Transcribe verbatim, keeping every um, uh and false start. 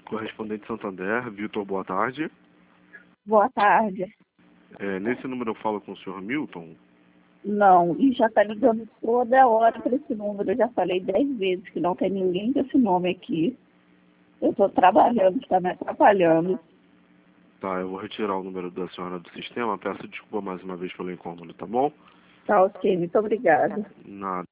Correspondente Santander, Vitor, boa tarde. Boa tarde. É, nesse número eu falo com o senhor Milton? Não, e já tá ligando toda hora para esse número. Eu já falei dez vezes que não tem ninguém desse nome aqui. Eu estou trabalhando, está me atrapalhando. Tá, eu vou retirar o número da senhora do sistema. Peço desculpa mais uma vez pelo incômodo, tá bom? Tá ok, muito obrigada. Nada.